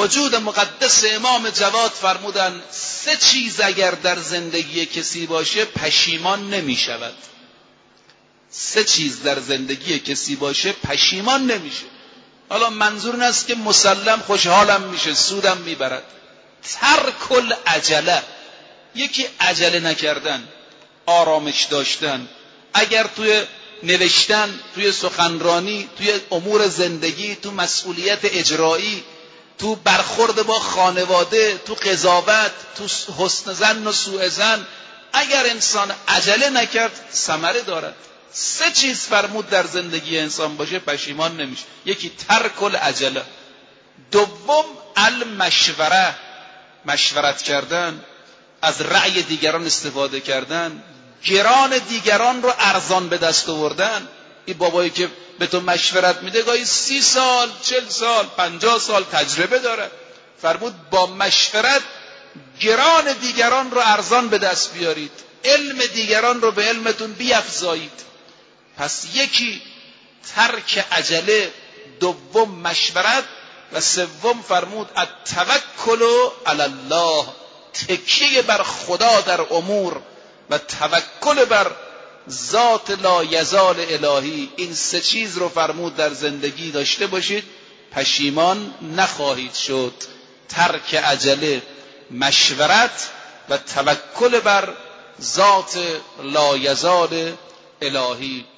وجود مقدس امام جواد فرمودن 3 چیز اگر در زندگی کسی باشه پشیمان نمی شود. 3 چیز در زندگی کسی باشه پشیمان نمیشه. حالا منظور این است که مسلم خوشحالم میشه، سودم میبرد. ترک العجله، یکی عجله نکردن، آرامش داشتن. اگر توی نوشتن، توی سخنرانی، توی امور زندگی، تو مسئولیت اجرایی، تو برخورد با خانواده، تو قضاوت، تو حسن ظن و سوء ظن، اگر انسان عجله نکرد ثمره دارد. 3 چیز فرمود در زندگی انسان باشه پشیمان نمیشه. یکی ترک العجله، دوم المشوره، مشورت کردن، از رأی دیگران استفاده کردن، گران دیگران رو ارزان به دست آوردن. این بابایی که به تو مشورت میده گاهی 30 سال، 40 سال، 50 سال تجربه داره. فرمود با مشورت گران دیگران رو ارزان به دست بیارید، علم دیگران رو به علمتون بیفزایید. پس یکی ترک عجله، دوم مشورت، و سوم فرمود التوکل علی الله، تکیه بر خدا در امور و توکل بر ذات لا یزال الهی. این 3 چیز رو فرمود در زندگی داشته باشید پشیمان نخواهید شد. ترک عجله، مشورت و توکل بر ذات لا یزال الهی.